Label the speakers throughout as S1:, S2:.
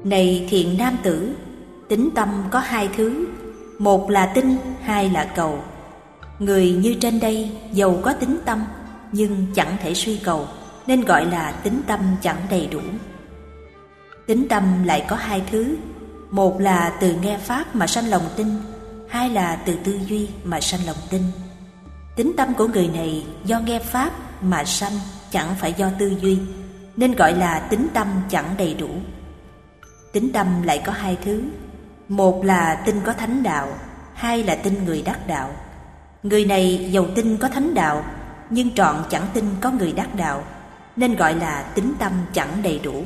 S1: Này thiện nam tử, tín tâm có hai thứ, một là tin, hai là cầu. Người như trên đây dầu có tín tâm nhưng chẳng thể suy cầu, nên gọi là tín tâm chẳng đầy đủ. Tín tâm lại có hai thứ, một là từ nghe pháp mà sanh lòng tin, hai là từ tư duy mà sanh lòng tin. Tín tâm của người này do nghe pháp mà sanh, chẳng phải do tư duy, nên gọi là tín tâm chẳng đầy đủ. Tín tâm lại có hai thứ, một là tin có thánh đạo, hai là tin người đắc đạo. Người này dầu tin có thánh đạo nhưng trọn chẳng tin có người đắc đạo, nên gọi là tín tâm chẳng đầy đủ.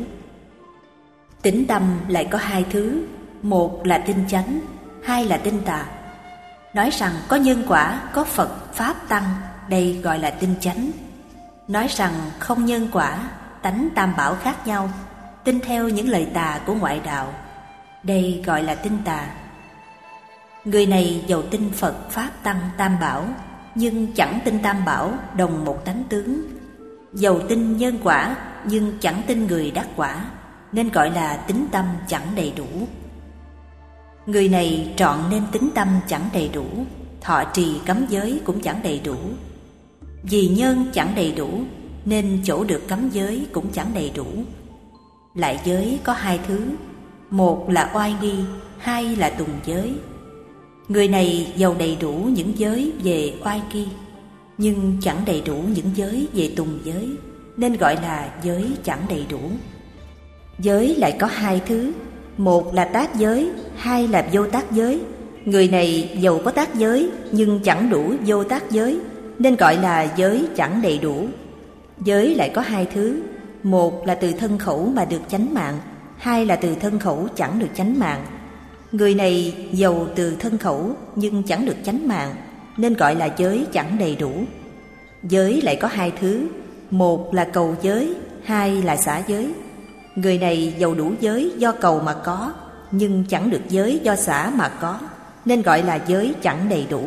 S1: Tín tâm lại có hai thứ, một là tin chánh, hai là tin tà. Nói rằng có nhân quả, có Phật, Pháp, Tăng, đây gọi là tin chánh. Nói rằng không nhân quả, tánh tam bảo khác nhau, tin theo những lời tà của ngoại đạo, đây gọi là tin tà. Người này dầu tin Phật, Pháp, Tăng, tam bảo, nhưng chẳng tin tam bảo đồng một tánh tướng. Dầu tin nhân quả, nhưng chẳng tin người đắc quả, nên gọi là tín tâm chẳng đầy đủ. Người này trọn nên tín tâm chẳng đầy đủ, thọ trì cấm giới cũng chẳng đầy đủ. Vì nhân chẳng đầy đủ, nên chỗ được cấm giới cũng chẳng đầy đủ. Lại giới có hai thứ, một là oai nghi, hai là tùng giới. Người này giàu đầy đủ những giới về oai nghi, nhưng chẳng đầy đủ những giới về tùng giới, nên gọi là giới chẳng đầy đủ. Giới lại có hai thứ, một là tác giới, hai là vô tác giới. Người này giàu có tác giới nhưng chẳng đủ vô tác giới, nên gọi là giới chẳng đầy đủ. Giới lại có hai thứ, một là từ thân khẩu mà được chánh mạng, hai là từ thân khẩu chẳng được chánh mạng. Người này giàu từ thân khẩu nhưng chẳng được chánh mạng, nên gọi là giới chẳng đầy đủ. Giới lại có hai thứ, một là cầu giới, hai là xả giới. Người này giàu đủ giới do cầu mà có, nhưng chẳng được giới do xả mà có, nên gọi là giới chẳng đầy đủ.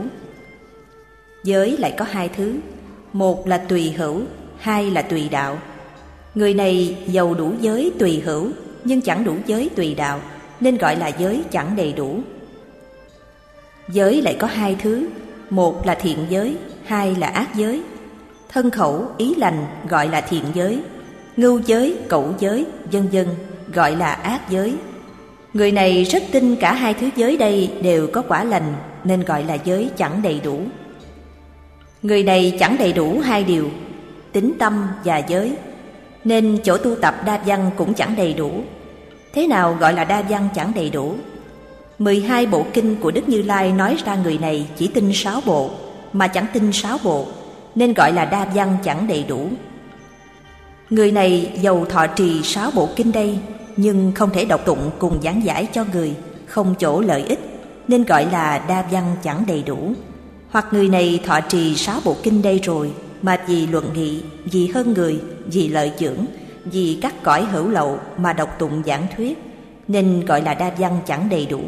S1: Giới lại có hai thứ, một là tùy hữu, hai là tùy đạo. Người này giàu đủ giới tùy hữu, nhưng chẳng đủ giới tùy đạo, nên gọi là giới chẳng đầy đủ. Giới lại có hai thứ, một là thiện giới, hai là ác giới. Thân khẩu ý lành gọi là thiện giới, ngưu giới, cẩu giới, vân vân gọi là ác giới. Người này rất tin cả hai thứ giới đây đều có quả lành, nên gọi là giới chẳng đầy đủ. Người này chẳng đầy đủ hai điều, tín tâm và giới, nên chỗ tu tập đa văn cũng chẳng đầy đủ. Thế nào gọi là đa văn chẳng đầy đủ? 12 bộ kinh của Đức Như Lai nói ra người này chỉ tin 6 bộ, mà chẳng tin 6 bộ, nên gọi là đa văn chẳng đầy đủ. Người này giàu thọ trì 6 bộ kinh đây, nhưng không thể đọc tụng cùng giảng giải cho người, không chỗ lợi ích, nên gọi là đa văn chẳng đầy đủ. Hoặc người này thọ trì 6 bộ kinh đây rồi, mà vì luận nghị, vì hơn người, vì lợi dưỡng, vì các cõi hữu lậu mà đọc tụng giảng thuyết, nên gọi là đa văn chẳng đầy đủ.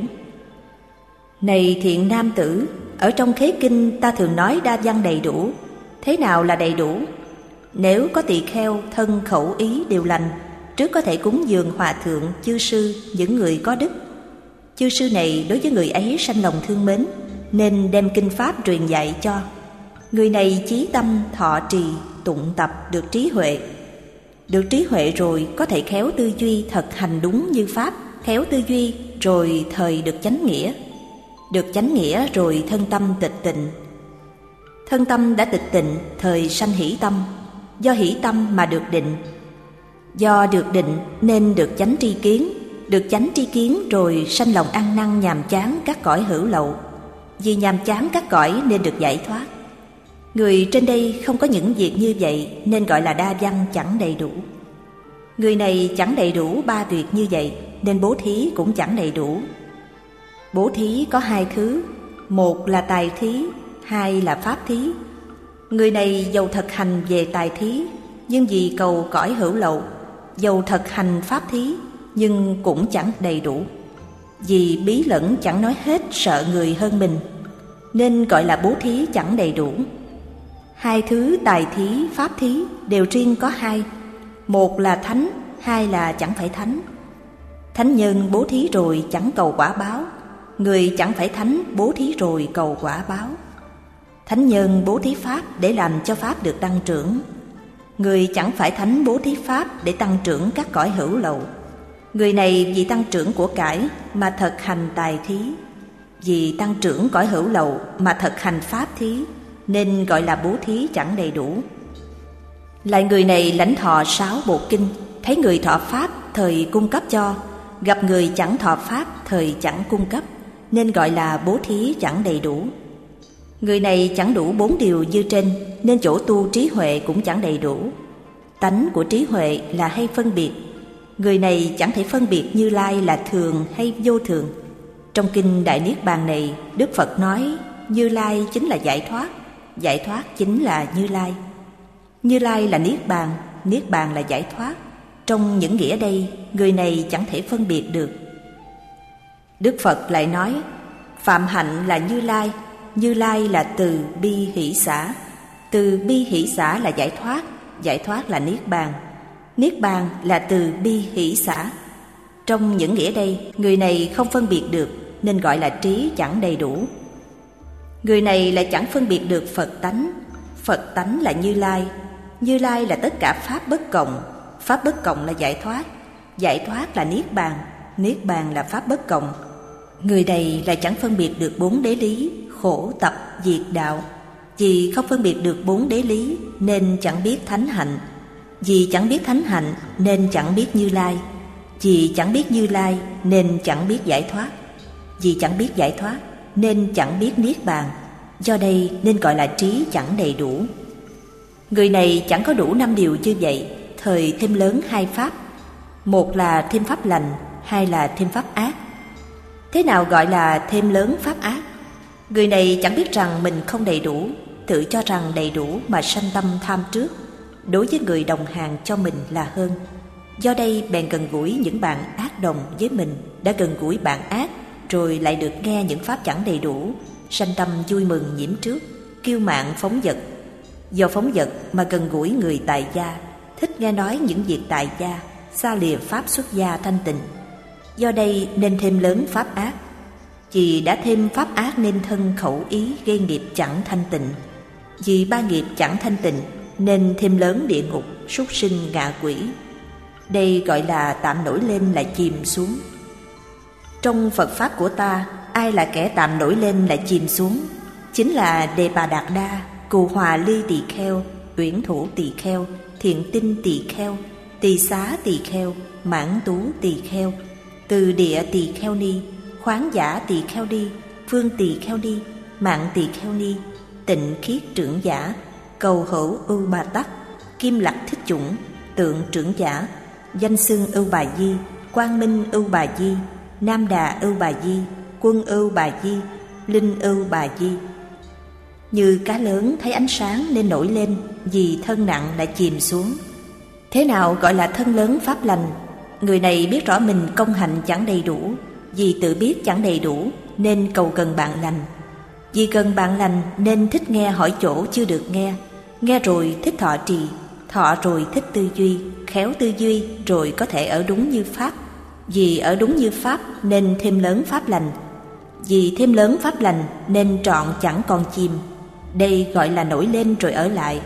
S1: Này thiện nam tử, ở trong khế kinh ta thường nói đa văn đầy đủ. Thế nào là đầy đủ? Nếu có tỳ kheo thân khẩu ý đều lành, trước có thể cúng dường hòa thượng, chư sư, những người có đức. Chư sư này đối với người ấy sanh lòng thương mến, nên đem kinh pháp truyền dạy cho. Người này chí tâm thọ trì tụng tập được trí huệ. Được trí huệ rồi có thể khéo tư duy thật hành đúng như pháp, khéo tư duy rồi thời được chánh nghĩa. Được chánh nghĩa rồi thân tâm tịch tịnh. Thân tâm đã tịch tịnh thời sanh hỷ tâm, do hỷ tâm mà được định. Do được định nên được chánh tri kiến, được chánh tri kiến rồi sanh lòng ăn năn nhàm chán các cõi hữu lậu. Vì nhàm chán các cõi nên được giải thoát. Người trên đây không có những việc như vậy, nên gọi là đa văn chẳng đầy đủ. Người này chẳng đầy đủ 3 việc như vậy, nên bố thí cũng chẳng đầy đủ. Bố thí có hai thứ, một là tài thí, hai là pháp thí. Người này dầu thực hành về tài thí, nhưng vì cầu cõi hữu lậu, dầu thực hành pháp thí, nhưng cũng chẳng đầy đủ. Vì bí lẫn chẳng nói hết, sợ người hơn mình, nên gọi là bố thí chẳng đầy đủ. Hai thứ tài thí, pháp thí đều riêng có hai, một là thánh, hai là chẳng phải thánh. Thánh nhân bố thí rồi chẳng cầu quả báo, người chẳng phải thánh bố thí rồi cầu quả báo. Thánh nhân bố thí pháp để làm cho pháp được tăng trưởng, người chẳng phải thánh bố thí pháp để tăng trưởng các cõi hữu lậu. Người này vì tăng trưởng của cải mà thực hành tài thí, vì tăng trưởng cõi hữu lậu mà thực hành pháp thí, nên gọi là bố thí chẳng đầy đủ. Lại người này lãnh thọ 6 bộ kinh, thấy người thọ pháp thời cung cấp cho, gặp người chẳng thọ pháp thời chẳng cung cấp, nên gọi là bố thí chẳng đầy đủ. Người này chẳng đủ 4 điều như trên, nên chỗ tu trí huệ cũng chẳng đầy đủ. Tánh của trí huệ là hay phân biệt. Người này chẳng thể phân biệt Như Lai là thường hay vô thường. Trong kinh Đại Niết Bàn này, Đức Phật nói Như Lai chính là giải thoát chính là Như Lai. Như Lai là Niết Bàn là giải thoát. Trong những nghĩa đây, người này chẳng thể phân biệt được. Đức Phật lại nói, phạm hạnh là Như Lai là từ bi hỷ xả. Từ bi hỷ xả là giải thoát là Niết Bàn là từ bi hỷ xả. Trong những nghĩa đây, người này không phân biệt được, nên gọi là trí chẳng đầy đủ. Người này lại chẳng phân biệt được Phật tánh là Như Lai là tất cả pháp bất cộng là giải thoát là Niết Bàn là pháp bất cộng. Người này lại chẳng phân biệt được 4 đế lý, khổ tập diệt đạo. Vì không phân biệt được 4 đế lý nên chẳng biết thánh hạnh. Vì chẳng biết thánh hạnh nên chẳng biết Như Lai. Vì chẳng biết Như Lai nên chẳng biết giải thoát. Vì chẳng biết giải thoát nên chẳng biết Niết Bàn. Do đây nên gọi là trí chẳng đầy đủ. Người này chẳng có đủ 5 điều như vậy, thời thêm lớn 2 pháp. Một là thêm pháp lành, 2 là thêm pháp ác. Thế nào gọi là thêm lớn pháp ác? Người này chẳng biết rằng mình không đầy đủ, tự cho rằng đầy đủ mà sanh tâm tham trước, đối với người đồng hàng cho mình là hơn. Do đây bèn gần gũi những bạn ác đồng với mình, đã gần gũi bạn ác rồi lại được nghe những pháp chẳng đầy đủ, sanh tâm vui mừng nhiễm trước, kiêu mạn phóng dật. Do phóng dật mà gần gũi người tại gia, thích nghe nói những việc tại gia, xa lìa pháp xuất gia thanh tịnh. Do đây nên thêm lớn pháp ác. Vì đã thêm pháp ác nên thân khẩu ý gây nghiệp chẳng thanh tịnh. Vì 3 nghiệp chẳng thanh tịnh nên thêm lớn địa ngục, súc sinh, ngạ quỷ. Đây gọi là tạm nổi lên lại chìm xuống. Trong Phật Pháp của ta, ai là kẻ tạm nổi lên lại chìm xuống? Chính là Đề Bà Đạt Đa, Cù Hòa Ly Tỳ Kheo, Uyển Thủ Tỳ Kheo, Thiện Tinh Tỳ Kheo, Tỳ Xá Tỳ Kheo, Mãn Tú Tỳ Kheo, Từ Địa Tỳ Kheo Ni, Khoáng Giả Tỳ Kheo Ni, Phương Tỳ Kheo Ni, Mạng Tỳ Kheo Ni, Tịnh Khiết Trưởng Giả, Cầu Hữu Ưu Bà Tắc, Kim Lạc Thích Chủng, Tượng Trưởng Giả, Danh Xưng Ưu Bà Di, Quang Minh Ưu Bà Di, Nam Đà Ưu Bà Di, Quân Ưu Bà Di, Linh Ưu Bà Di. Như cá lớn thấy ánh sáng nên nổi lên, vì thân nặng lại chìm xuống. Thế nào gọi là thân lớn pháp lành? Người này biết rõ mình công hạnh chẳng đầy đủ, vì tự biết chẳng đầy đủ nên cầu gần bạn lành. Vì cần bạn lành nên thích nghe hỏi chỗ chưa được nghe, nghe rồi thích thọ trì, thọ rồi thích tư duy, khéo tư duy rồi có thể ở đúng như pháp. Vì ở đúng như pháp nên thêm lớn pháp lành. Vì thêm lớn pháp lành nên trọn chẳng còn chìm. Đây gọi là nổi lên rồi ở lại.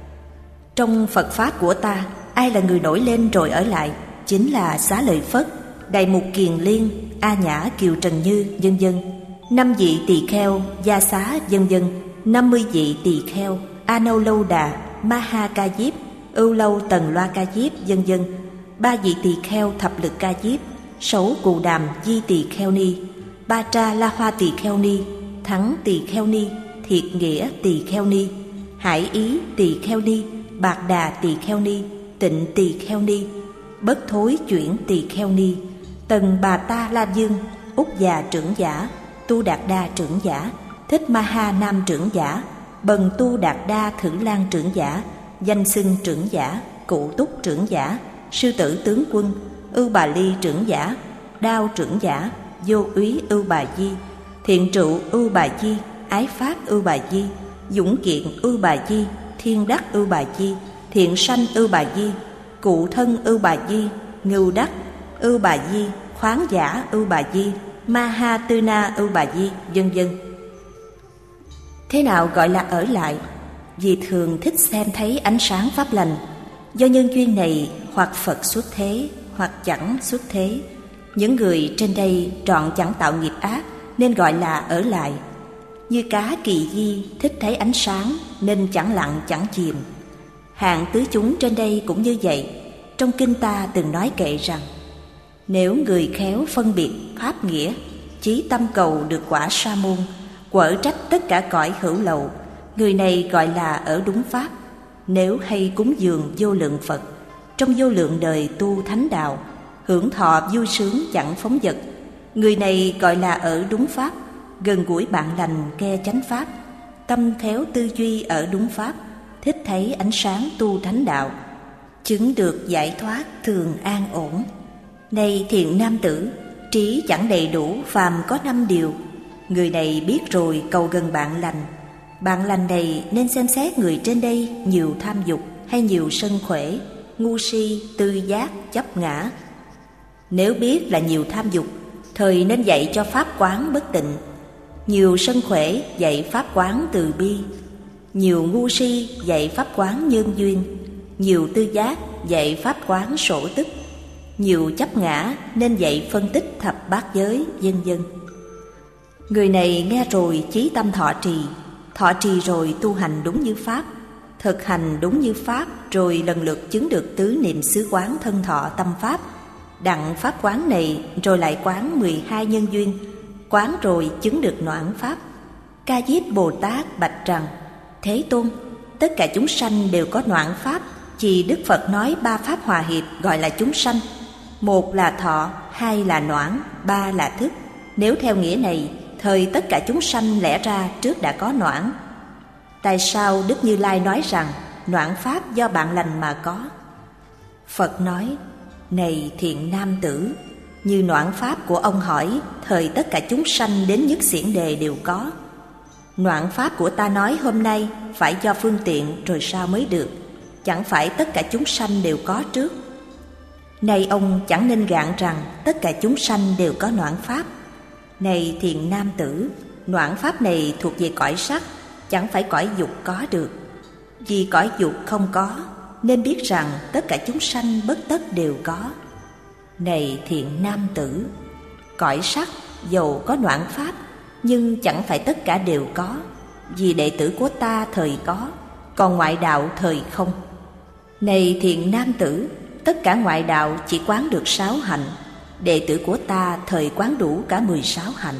S1: Trong Phật Pháp của ta, ai là người nổi lên rồi ở lại? Chính là Xá Lợi Phất, Đại Mục Kiền Liên, A Nhã Kiều Trần Như, vân vân. 5 vị tỳ kheo, Gia Xá, vân vân. 50 vị tỳ kheo, A Nâu Lâu Đà, Ma Ha Ca Diếp, Ưu Lâu Tần Loa Ca Diếp, vân vân. 3 vị tỳ kheo Thập Lực Ca Diếp, Sấu Cù Đàm Di Tỳ Kheo Ni, Ba Tra La Hoa Tỳ Kheo Ni, Thắng Tỳ Kheo Ni, Thiệt Nghĩa Tỳ Kheo Ni, Hải Ý Tỳ Kheo Ni, Bạc Đà Tỳ Kheo Ni, Tịnh Tỳ Kheo Ni, Bất Thối Chuyển Tỳ Kheo Ni, Tần Bà Ta La Dương, Úc Già Trưởng Giả, Tu Đạt Đa Trưởng Giả, Thích Ma Ha Nam Trưởng Giả, Bần Tu Đạt Đa Thử Lan Trưởng Giả, Danh Xưng Trưởng Giả, Cụ Túc Trưởng Giả, Sư Tử Tướng Quân, Ưu Bà Ly Trưởng Giả, Đao Trưởng Giả, Vô Úy Ưu Bà Di, Thiện Trụ Ưu Bà Di, Ái Pháp Ưu Bà Di, Dũng Kiện Ưu Bà Di, Thiên Đắc Ưu Bà Di, Thiện Sanh Ưu Bà Di, Cụ Thân Ưu Bà Di, Ngưu Đắc Ưu Bà Di, khoáng giả ưu bà di, Mahatuna ưu bà di, vân vân. Thế nào gọi là ở lại? Vì thường thích xem thấy ánh sáng pháp lành. Do nhân duyên này, hoặc Phật xuất thế, hoặc chẳng xuất thế. Những người trên đây trọn chẳng tạo nghiệp ác, nên gọi là ở lại. Như cá Kỳ Di thích thấy ánh sáng, nên chẳng lặng chẳng chìm. Hạng tứ chúng trên đây cũng như vậy. Trong kinh ta từng nói kệ rằng, nếu người khéo phân biệt pháp nghĩa, chí tâm cầu được quả sa môn, quở trách tất cả cõi hữu lậu, người này gọi là ở đúng pháp. Nếu hay cúng dường vô lượng Phật, trong vô lượng đời tu thánh đạo, hưởng thọ vui sướng chẳng phóng dật, người này gọi là ở đúng pháp. Gần gũi bạn lành nghe chánh pháp, tâm khéo tư duy ở đúng pháp, thích thấy ánh sáng tu thánh đạo, chứng được giải thoát thường an ổn. Này thiện nam tử, trí chẳng đầy đủ phàm có 5 điều. Người này biết rồi cầu gần bạn lành. Bạn lành này nên xem xét người trên đây nhiều tham dục hay nhiều sân khỏe, ngu si, tư giác, chấp ngã. Nếu biết là nhiều tham dục, thời nên dạy cho pháp quán bất tịnh. Nhiều sân khỏe dạy pháp quán từ bi. Nhiều ngu si dạy pháp quán nhân duyên. Nhiều tư giác dạy pháp quán sổ tức. Nhiều chấp ngã nên dạy phân tích thập bát giới, vân vân. Người này nghe rồi chí tâm thọ trì rồi tu hành đúng như pháp, thực hành đúng như pháp, rồi lần lượt chứng được tứ niệm xứ quán thân thọ tâm pháp. Đặng pháp quán này rồi lại quán 12 nhân duyên, quán rồi chứng được noãn pháp. Ca Diếp Bồ Tát bạch rằng, Thế Tôn, tất cả chúng sanh đều có noãn pháp, vì Đức Phật nói 3 pháp hòa hiệp gọi là chúng sanh. 1 là thọ, 2 là noãn, 3 là thức. Nếu theo nghĩa này, thời tất cả chúng sanh lẽ ra trước đã có noãn. Tại sao Đức Như Lai nói rằng noãn pháp do bạn lành mà có? Phật nói, này thiện nam tử, như noãn pháp của ông hỏi, thời tất cả chúng sanh đến nhất xiển đề đều có. Noãn pháp của ta nói hôm nay phải do phương tiện rồi sao mới được, chẳng phải tất cả chúng sanh đều có trước. Này ông chẳng nên gạn rằng tất cả chúng sanh đều có noãn pháp. Này thiện nam tử, noãn pháp này thuộc về cõi sắc, chẳng phải cõi dục có được. Vì cõi dục không có, nên biết rằng tất cả chúng sanh bất tất đều có. Này thiện nam tử, cõi sắc dầu có noãn pháp, nhưng chẳng phải tất cả đều có. Vì đệ tử của ta thời có, còn ngoại đạo thời không. Này thiện nam tử, tất cả ngoại đạo chỉ quán được 6 hạnh, đệ tử của ta thời quán đủ cả 16 hạnh.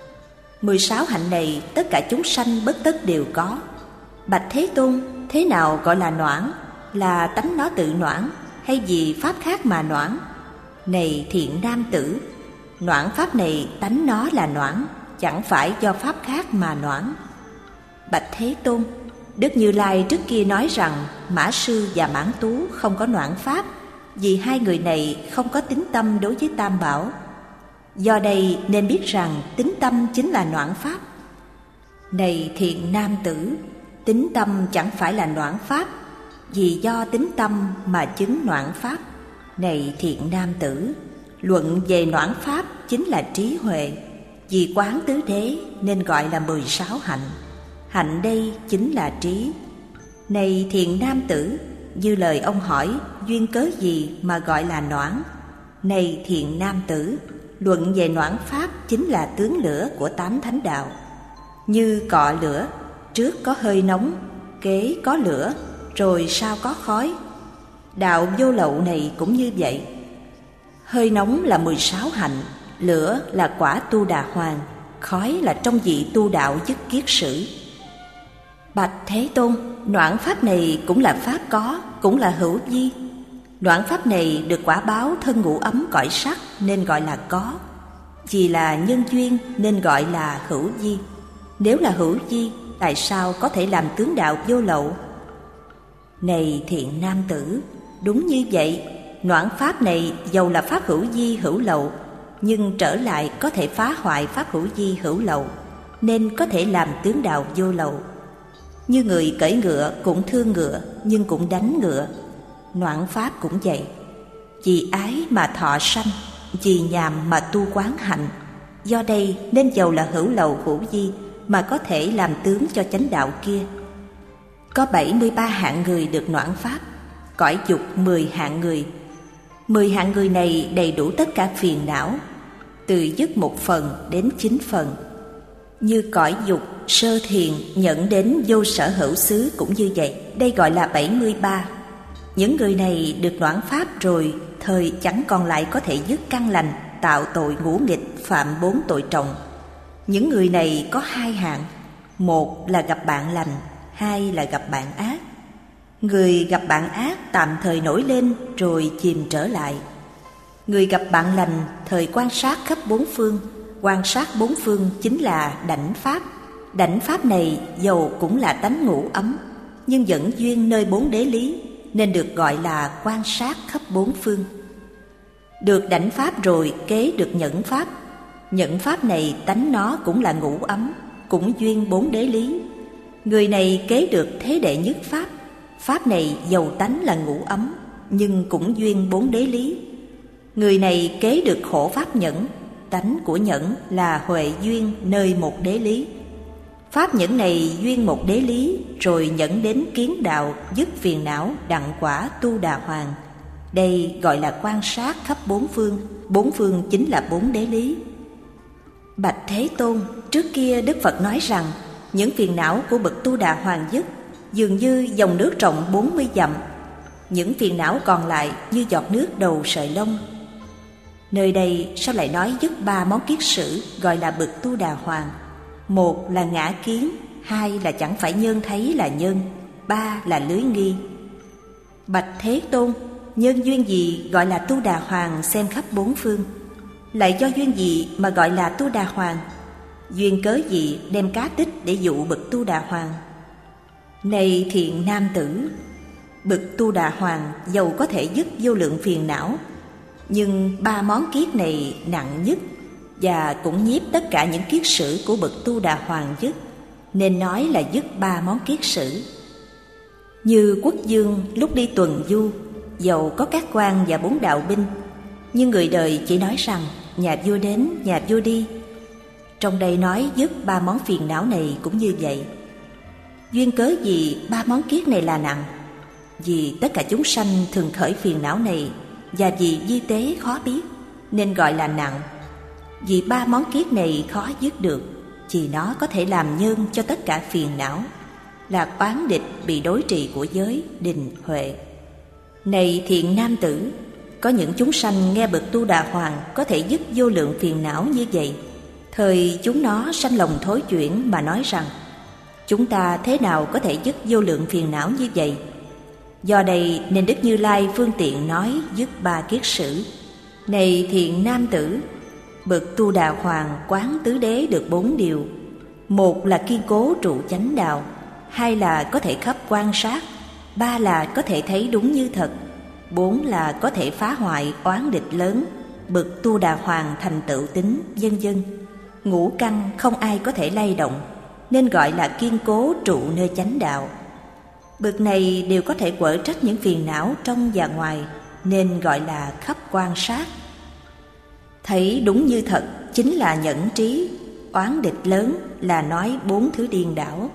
S1: 16 hạnh này tất cả chúng sanh bất tất đều có. Bạch Thế Tôn, thế nào gọi là noãn? Là tánh nó tự noãn, hay vì pháp khác mà noãn? Này thiện nam tử, noãn pháp này tánh nó là noãn, chẳng phải do pháp khác mà noãn. Bạch Thế Tôn, Đức Như Lai trước kia nói rằng Mã Sư và Mãn Tú không có noãn pháp, vì hai người này không có tín tâm đối với Tam Bảo. Do đây nên biết rằng tín tâm chính là noãn pháp. Này thiện nam tử, tín tâm chẳng phải là noãn pháp, vì do tín tâm mà chứng noãn pháp. Này thiện nam tử, luận về noãn pháp chính là trí huệ. Vì quán tứ đế nên gọi là 16 hạnh. Hạnh đây chính là trí. Này thiện nam tử, như lời ông hỏi, duyên cớ gì mà gọi là noãn? Này thiện nam tử, luận về noãn pháp chính là tướng lửa của 8 thánh đạo. Như cọ lửa, trước có hơi nóng, kế có lửa, rồi sau có khói. Đạo vô lậu này cũng như vậy. Hơi nóng là 16 hạnh, lửa là quả tu đà hoàng, khói là trong vị tu đạo dứt kiết sử. Bạch Thế Tôn, noãn pháp này cũng là pháp có, cũng là hữu vi. Noãn pháp này được quả báo thân ngũ ấm cõi sắc nên gọi là có. Vì là nhân duyên nên gọi là hữu vi. Nếu là hữu vi, tại sao có thể làm tướng đạo vô lậu? Này thiện nam tử, đúng như vậy, noãn pháp này dầu là pháp hữu vi hữu lậu, nhưng trở lại có thể phá hoại pháp hữu vi hữu lậu, nên có thể làm tướng đạo vô lậu. Như người cưỡi ngựa cũng thương ngựa, nhưng cũng đánh ngựa. Noãn pháp cũng vậy. Vì ái mà thọ sanh, vì nhàm mà tu quán hạnh. Do đây nên dầu là hữu lậu hữu vi mà có thể làm tướng cho chánh đạo kia. Có 73 hạng người được noãn pháp, cõi dục 10 hạng người. 10 hạng người này đầy đủ tất cả phiền não, từ dứt 1 phần đến 9 phần. Như cõi dục, sơ thiền nhận đến vô sở hữu xứ cũng như vậy, đây gọi là 73. Những người này được noãn pháp rồi, thời chẳng còn lại có thể dứt căn lành, tạo tội ngũ nghịch, phạm 4 tội trọng. Những người này có 2 hạng, 1 là gặp bạn lành, 2 là gặp bạn ác. Người gặp bạn ác tạm thời nổi lên rồi chìm trở lại. Người gặp bạn lành thời quan sát khắp 4 phương. Quan sát 4 phương chính là đảnh pháp. Đảnh pháp này dầu cũng là tánh ngũ ấm, nhưng vẫn duyên nơi 4 đế lý, nên được gọi là quan sát khắp 4 phương. Được đảnh pháp rồi kế được nhẫn pháp. Nhẫn pháp này tánh nó cũng là ngũ ấm, cũng duyên 4 đế lý. Người này kế được thế đệ nhất pháp. Pháp này dầu tánh là ngũ ấm, nhưng cũng duyên 4 đế lý. Người này kế được khổ pháp nhẫn. Tánh của nhẫn là huệ duyên nơi 1 đế lý. Pháp nhẫn này duyên 1 đế lý, rồi nhẫn đến kiến đạo, dứt phiền não, đặng quả tu đà hoàng. Đây gọi là quan sát khắp 4 phương. 4 phương chính là 4 đế lý. Bạch Thế Tôn, trước kia Đức Phật nói rằng những phiền não của bậc tu đà hoàng dứt dường như dòng nước rộng 40 dặm. Những phiền não còn lại như giọt nước đầu sợi lông. Nơi đây sao lại nói dứt 3 món kiết sử gọi là bậc tu đà hoàng? 1 là ngã kiến, 2 là chẳng phải nhân thấy là nhân, 3 là lưới nghi. Bạch Thế Tôn, nhân duyên gì gọi là tu đà hoàng xem khắp 4 phương? Lại do duyên gì mà gọi là tu đà hoàng? Duyên cớ gì đem cá tích để dụ bậc tu đà hoàng? Này thiện nam tử, bậc tu đà hoàng dầu có thể dứt vô lượng phiền não, nhưng 3 món kiết này nặng nhất và cũng nhiếp tất cả những kiết sử của bậc tu đà hoàng dứt, nên nói là dứt 3 món kiết sử. Như quốc vương lúc đi tuần du, dầu có các quan và 4 đạo binh, nhưng người đời chỉ nói rằng nhà vua đến, nhà vua đi. Trong đây nói dứt 3 món phiền não này cũng như vậy. Duyên cớ gì 3 món kiết này là nặng? Vì tất cả chúng sanh thường khởi phiền não này, và vì vi tế khó biết nên gọi là nặng. Vì 3 món kiết này khó dứt được, vì nó có thể làm nhân cho tất cả phiền não, là oán địch bị đối trị của giới, đình, huệ. Này thiện nam tử, có những chúng sanh nghe bậc tu đà hoàng có thể dứt vô lượng phiền não như vậy, thời chúng nó sanh lòng thối chuyển mà nói rằng chúng ta thế nào có thể dứt vô lượng phiền não như vậy? Do đây nên Đức Như Lai phương tiện nói dứt 3 kiết sử. Này thiện nam tử, bậc tu đà hoàng quán tứ đế được 4 điều. 1 là kiên cố trụ chánh đạo, 2 là có thể khắp quan sát, 3 là có thể thấy đúng như thật, 4 là có thể phá hoại oán địch lớn, bậc tu đà hoàng thành tựu tính, vân vân. Ngũ căn không ai có thể lay động, nên gọi là kiên cố trụ nơi chánh đạo. Bậc này đều có thể quở trách những phiền não trong và ngoài, nên gọi là khắp quan sát. Thấy đúng như thật chính là nhẫn trí, oán địch lớn là nói 4 thứ điên đảo.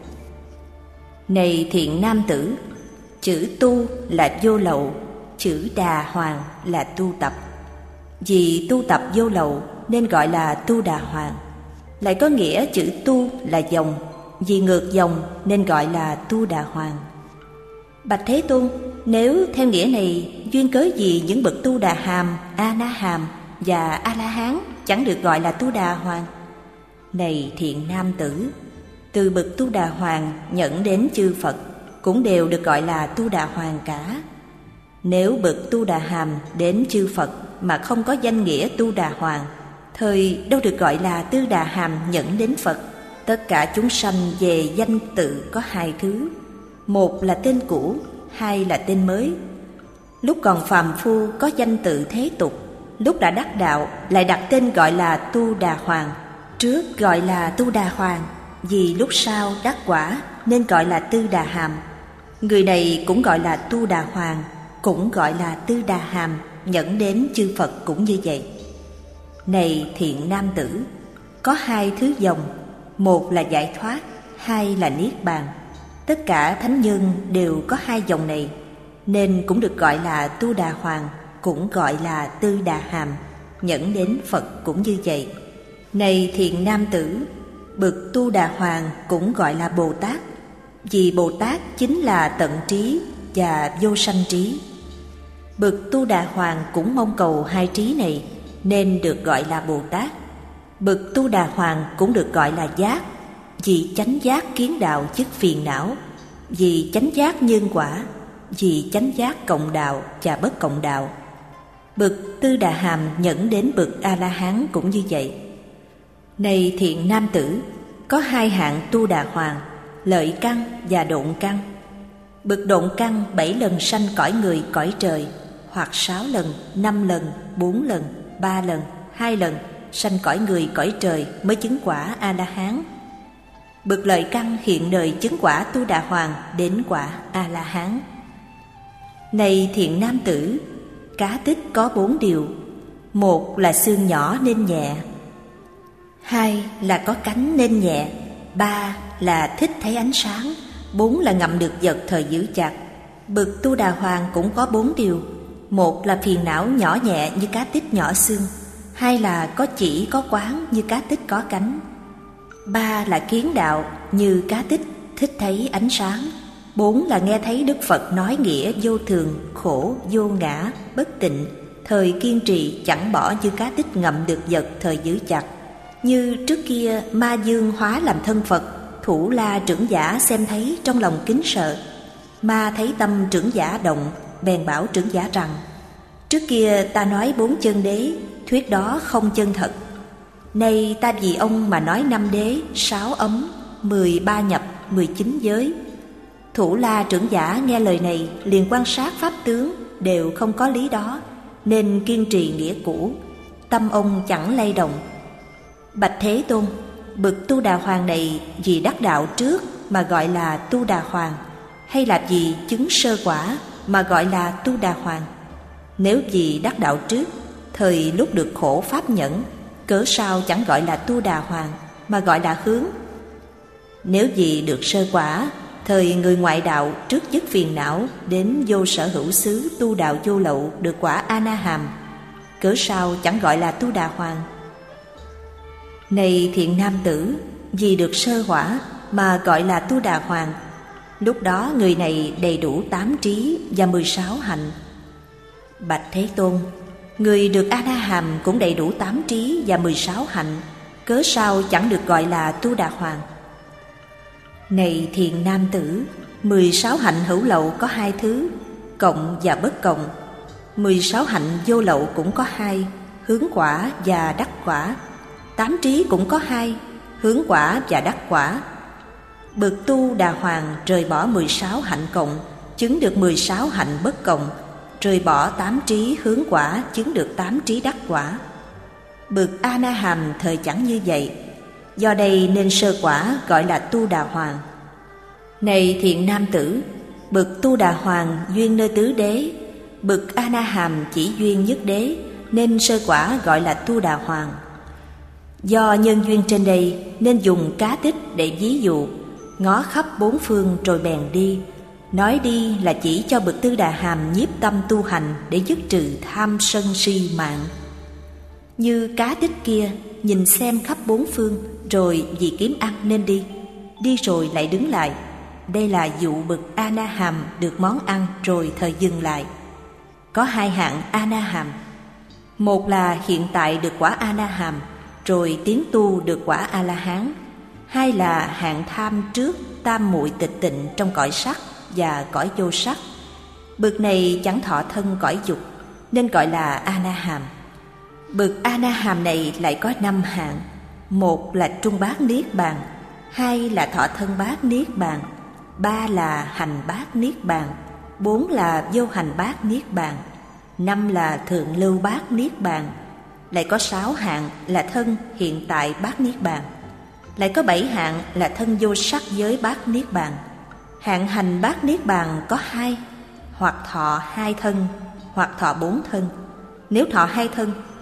S1: Này thiện nam tử, chữ tu là vô lậu, chữ đà hoàng là tu tập. Vì tu tập vô lậu nên gọi là tu đà hoàng. Lại có nghĩa chữ tu là dòng, vì ngược dòng nên gọi là tu đà hoàng. Bạch Thế Tôn, nếu theo nghĩa này, duyên cớ gì những bậc tu đà hàm, a na hàm và a la hán chẳng được gọi là tu đà hoàng? Này thiện nam tử, từ bậc tu đà hoàng nhẫn đến chư Phật cũng đều được gọi là tu đà hoàng cả. Nếu bậc tu đà hàm đến chư Phật mà không có danh nghĩa tu đà hoàng, thời đâu được gọi là tư đà hàm nhẫn đến Phật. Tất cả chúng sanh về danh tự có 2 thứ. 1 là tên cũ, 2 là tên mới. Lúc còn phàm phu có danh tự thế tục, lúc đã đắc đạo lại đặt tên gọi là tu đà hoàng. Trước gọi là tu đà hoàng, vì lúc sau đắc quả nên gọi là tư đà hàm. Người này cũng gọi là tu đà hoàng, cũng gọi là tư đà hàm, nhẫn đến chư Phật cũng như vậy. Này thiện nam tử, có hai thứ dòng, một là giải thoát, hai là niết bàn. Tất cả thánh nhân đều có hai dòng này, nên cũng được gọi là Tu Đà Hoàng, cũng gọi là Tư Đà Hàm. Nhẫn đến Phật cũng như vậy. Này thiện nam tử, bậc Tu Đà Hoàng cũng gọi là Bồ Tát, vì Bồ Tát chính là tận trí và vô sanh trí. Bậc Tu Đà Hoàng cũng mong cầu hai trí này, nên được gọi là Bồ Tát. Bậc Tu Đà Hoàng cũng được gọi là giác, vì chánh giác kiến đạo dứt phiền não, vì chánh giác nhân quả, vì chánh giác cộng đạo và bất cộng đạo. Bậc Tư Đà Hàm nhẫn đến bậc A-la-hán cũng như vậy. Này thiện nam tử, có hai hạng Tu Đà Hoàng, lợi căn và độn căn. Bậc độn căn 7 lần sanh cõi người cõi trời, hoặc 6 lần, 5 lần, 4 lần, 3 lần, 2 lần sanh cõi người cõi trời mới chứng quả A-la-hán. Bậc lợi căn hiện đời chứng quả Tu Đà Hoàng đến quả A-la-hán. Này thiện nam tử, cá tích có 4 điều. Một là xương nhỏ nên nhẹ, hai là có cánh nên nhẹ, ba là thích thấy ánh sáng, 4 là ngậm được vật thời giữ chặt. Bậc Tu Đà Hoàng cũng có 4 điều. Một là phiền não nhỏ nhẹ như cá tích nhỏ xương, hai là có chỉ có quán như cá tích có cánh, ba là kiến đạo như cá tích thích thấy ánh sáng, 4 là nghe thấy Đức Phật nói nghĩa vô thường, khổ, vô ngã, bất tịnh, thời kiên trì chẳng bỏ như cá tích ngậm được vật thời giữ chặt. Như trước kia Ma Dương hóa làm thân Phật, Thủ La trưởng giả xem thấy trong lòng kính sợ. Ma thấy tâm trưởng giả động, bèn bảo trưởng giả rằng: trước kia ta nói 4 chân đế, thuyết đó không chân thật. Nay ta vì ông mà nói 5 đế, 6 ấm, 13 nhập, 19 giới. Thủ La trưởng giả nghe lời này liền quan sát pháp tướng đều không có lý đó, nên kiên trì nghĩa cũ, tâm ông chẳng lay động. Bạch Thế Tôn, bậc Tu Đà Hoàng này vì đắc đạo trước mà gọi là Tu Đà Hoàng, hay là vì chứng sơ quả mà gọi là Tu Đà Hoàng? Nếu vì đắc đạo trước, thời lúc được khổ pháp nhẫn, cớ sao chẳng gọi là Tu Đà Hoàng mà gọi là hướng? Nếu vì được sơ quả, thời người ngoại đạo trước dứt phiền não đến vô sở hữu xứ tu đạo vô lậu được quả A-na-hàm, cớ sao chẳng gọi là Tu Đà Hoàng? Này thiện nam tử, vì được sơ hỏa mà gọi là Tu Đà Hoàng. Lúc đó người này đầy đủ 8 trí và 16 hạnh. Bạch Thế Tôn, người được A-na-hàm cũng đầy đủ 8 trí và 16 hạnh, cớ sao chẳng được gọi là Tu Đà Hoàng? Này thiện nam tử, 16 hạnh hữu lậu có 2 thứ, cộng và bất cộng. 16 hạnh vô lậu cũng có 2, hướng quả và đắc quả. 8 trí cũng có 2, hướng quả và đắc quả. Bậc Tu Đà Hoàng rời bỏ 16 hạnh cộng, chứng được 16 hạnh bất cộng, rời bỏ 8 trí hướng quả, chứng được 8 trí đắc quả. Bậc A-na-hàm thời chẳng như vậy, do đây nên sơ quả gọi là Tu Đà Hoàng. Này thiện nam tử, bậc Tu Đà Hoàng duyên nơi tứ đế, bậc A-na-hàm chỉ duyên nhất đế, nên sơ quả gọi là Tu Đà Hoàng. Do nhân duyên trên đây nên dùng cá tích để ví dụ, ngó khắp 4 phương rồi bèn đi. Nói đi là chỉ cho bậc Tư Đà Hàm nhiếp tâm tu hành để dứt trừ tham sân si mạng. Như cá tích kia nhìn xem khắp 4 phương, rồi vì kiếm ăn nên đi, đi rồi lại đứng lại. Đây là dụ bậc A-na-hàm được món ăn rồi thời dừng lại. Có 2 hạng A-na-hàm. Một là hiện tại được quả A-na-hàm, rồi tiến tu được quả A-la-hán. 2 là hạng tham trước tam muội tịch tịnh trong cõi sắc và cõi vô sắc. Bậc này chẳng thọ thân cõi dục, nên gọi là A-na-hàm. Bậc A-na-hàm này lại có 5 hạng. Một là trung bát niết bàn, 2 là thọ thân bát niết bàn, 3 là hành bát niết bàn, 4 là vô hành bát niết bàn, 5 là thượng lưu bát niết bàn. Lại có 6 hạng là thân hiện tại bát niết bàn. Lại có 7 hạng là thân vô sắc giới bát niết bàn. Hạng hành bát niết bàn có 2, hoặc thọ 2 thân, hoặc thọ 4 thân. Nếu thọ 2 thân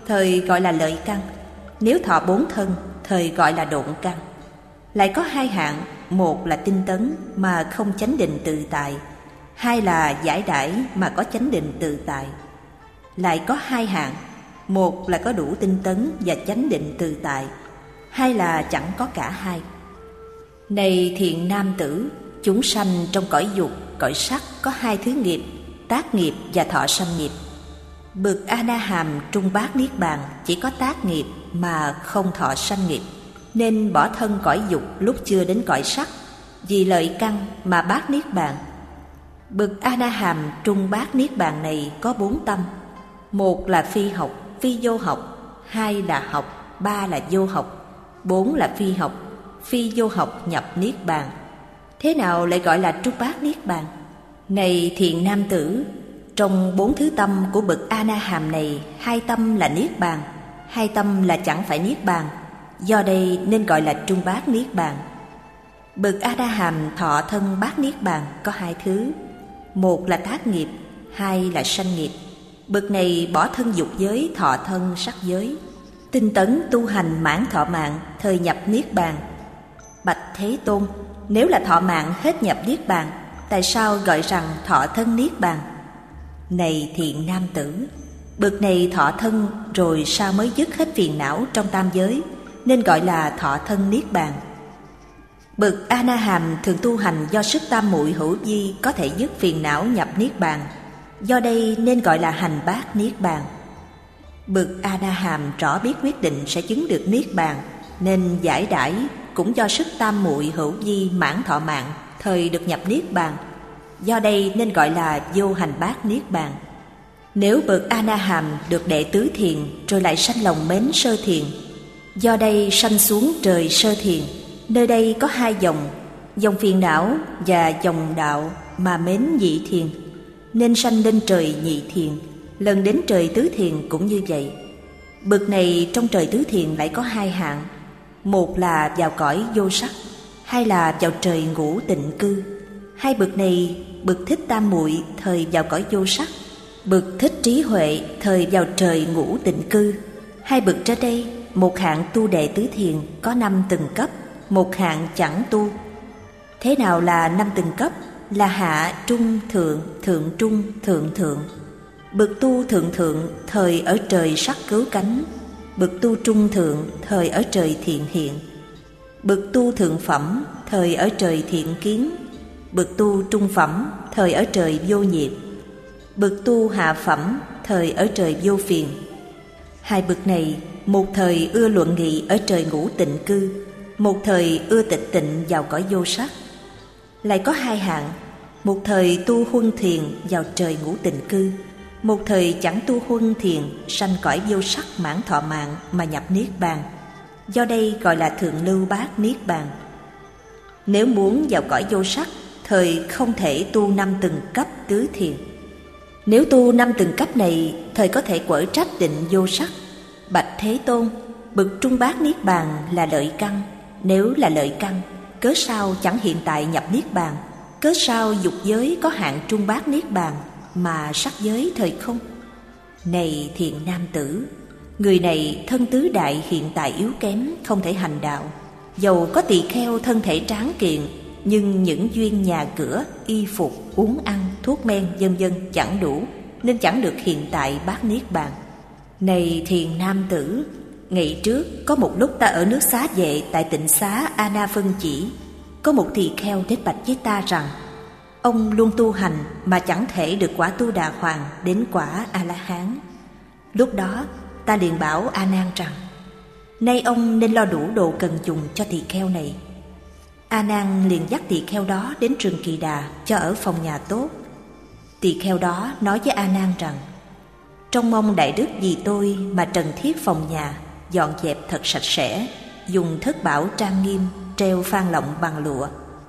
S1: thời gọi là lợi căn. Nếu thọ 4 thân, thời gọi là độn căn. Lại có 2 hạng, một là tinh tấn mà không chánh định tự tại, 2 là giải đãi mà có chánh định tự tại. Lại có 2 hạng, một là có đủ tinh tấn và chánh định tự tại, 2 là chẳng có cả hai. Này thiện nam tử, chúng sanh trong cõi dục, cõi sắc có 2 thứ nghiệp, tác nghiệp và thọ sanh nghiệp. Bậc A-na-hàm trung bát niết bàn chỉ có tác nghiệp mà không thọ sanh nghiệp, nên bỏ thân cõi dục lúc chưa đến cõi sắc, vì lợi căn mà bát niết bàn. Bậc A-na-hàm trung bát niết bàn này có 4 tâm. Một là phi học, phi vô học, 2 là học, 3 là vô học, 4 là phi vô học nhập niết bàn. Thế nào lại gọi là trung bát niết bàn? Này thiện nam tử, trong 4 thứ tâm của bậc A-na-hàm này, 2 tâm là niết bàn, 2 tâm là chẳng phải niết bàn, do đây nên gọi là trung bát niết bàn. Bậc A-na-hàm thọ thân bát niết bàn có 2 thứ, một là tác nghiệp, 2 là sanh nghiệp. Bậc này bỏ thân dục giới, thọ thân sắc giới, tinh tấn tu hành mãn thọ mạng, thời nhập niết bàn. Bạch Thế Tôn, nếu là thọ mạng hết nhập niết bàn, tại sao gọi rằng thọ thân niết bàn? Này thiện nam tử, bậc này thọ thân rồi sao mới dứt hết phiền não trong tam giới, nên gọi là thọ thân niết bàn. Bậc A-na-hàm thường tu hành do sức tam muội hữu vi có thể dứt phiền não nhập niết bàn, do đây nên gọi là hành bát niết bàn. Bậc A-na-hàm rõ biết quyết định sẽ chứng được niết bàn, nên giải đãi cũng do sức tam muội hữu vi mãn thọ mạng, thời được nhập niết bàn, do đây nên gọi là vô hành bát niết bàn. Nếu bậc A-na-hàm được đệ tứ thiền rồi lại sanh lòng mến sơ thiền, do đây sanh xuống trời sơ thiền. Nơi đây có 2 dòng phiền não và dòng đạo mà mến nhị thiền, nên sanh lên trời nhị thiền. Lần đến trời tứ thiền cũng như vậy. Bậc này trong trời tứ thiền lại có 2 hạng, một là vào cõi vô sắc, 2 là vào trời ngũ tịnh cư. 2 bậc này, bậc thích tam muội thời vào cõi vô sắc, bậc thích trí huệ thời vào trời ngũ tịnh cư. 2 bậc trên đây, một hạng tu đệ tứ thiền có 5 từng cấp, một hạng chẳng tu. Thế nào là 5 từng cấp? Là hạ, trung, thượng, thượng trung, thượng thượng. Bậc tu thượng thượng thời ở trời sắc cứu cánh, bậc tu trung thượng thời ở trời thiện hiện, bậc tu thượng phẩm thời ở trời thiện kiến, bậc tu trung phẩm thời ở trời vô nghiệp, bậc tu hạ phẩm thời ở trời vô phiền. 2 bậc này một thời ưa luận nghị ở trời ngũ tịnh cư, một thời ưa tịch tịnh vào cõi vô sắc. Lại có 2 hạng, một thời tu huân thiền vào trời ngũ tịnh cư, một thời chẳng tu huân thiền sanh cõi vô sắc mãn thọ mạng mà nhập niết bàn, do đây gọi là thượng lưu bát niết bàn. Nếu muốn vào cõi vô sắc, thời không thể tu 5 từng cấp tứ thiền. Nếu tu 5 từng cấp này, thời có thể quở trách định vô sắc. Bạch Thế Tôn, bậc trung bát niết bàn là lợi căn. Nếu là lợi căn, cớ sao chẳng hiện tại nhập niết bàn? Cớ sao dục giới có hạng trung bát niết bàn mà sắc giới thời không? Này thiện nam tử, người này thân tứ đại hiện tại yếu kém, không thể hành đạo. Dầu có tỳ kheo thân thể tráng kiện, nhưng những duyên nhà cửa, y phục, uống ăn, thuốc men vân vân chẳng đủ, nên chẳng được hiện tại bát niết bàn. Này thiện nam tử, ngày trước có một lúc ta ở nước Xá Vệ tại tịnh xá A Na Phân Chỉ, có một tỳ kheo đến bạch với ta rằng ông luôn tu hành mà chẳng thể được quả Tu Đà Hoàng đến quả A La Hán. Lúc đó ta liền bảo A Nan rằng nay ông nên lo đủ đồ cần dùng cho tỳ kheo này. A Nan liền dắt tỳ kheo đó đến rừng Kỳ Đà cho ở phòng nhà tốt. Tỳ kheo đó nói với A Nan rằng trông mong đại đức vì tôi mà trần thiết phòng nhà, dọn dẹp thật sạch sẽ, dùng thất bảo trang nghiêm, treo phan lọng bằng lụa.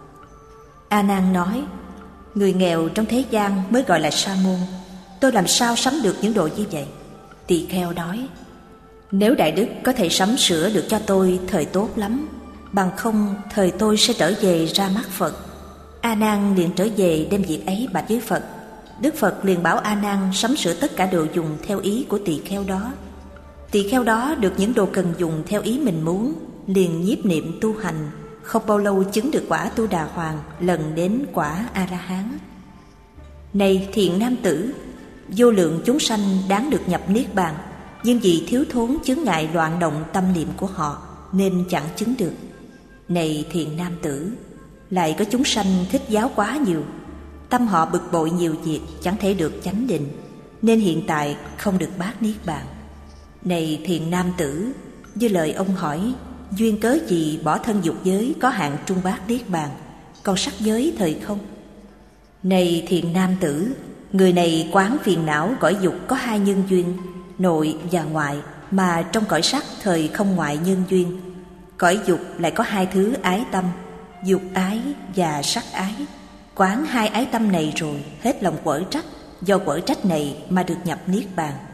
S1: A Nan nói, người nghèo trong thế gian mới gọi là sa môn, tôi làm sao sắm được những đồ như vậy? Tỳ kheo nói, nếu đại đức có thể sắm sửa được cho tôi thời tốt lắm, bằng không thời tôi sẽ trở về ra mắt Phật. A Nan liền trở về đem việc ấy bạch với Phật. Đức Phật liền bảo A Nan sắm sửa tất cả đồ dùng theo ý của tỳ kheo đó. Tỳ kheo đó được những đồ cần dùng theo ý mình muốn, liền nhiếp niệm tu hành, không bao lâu chứng được quả Tu Đà Hoàng, lần đến quả A-la-hán. Này thiện nam tử, vô lượng chúng sanh đáng được nhập niết bàn, nhưng vì thiếu thốn chướng ngại loạn động tâm niệm của họ nên chẳng chứng được. Này thiện nam tử, lại có chúng sanh thích giáo quá nhiều, tâm họ bực bội nhiều việc, chẳng thể được chánh định, nên hiện tại không được bát niết bàn. Này thiện nam tử, như lời ông hỏi, duyên cớ gì bỏ thân dục giới có hạng trung bát niết bàn, còn sắc giới thời không? Này thiện nam tử, người này quán phiền não cõi dục có hai nhân duyên, nội và ngoại, mà trong cõi sắc thời không ngoại nhân duyên. Cõi dục lại có hai thứ ái tâm, dục ái và sắc ái. Quán hai ái tâm này rồi, hết lòng quở trách, do quở trách này mà được nhập niết bàn.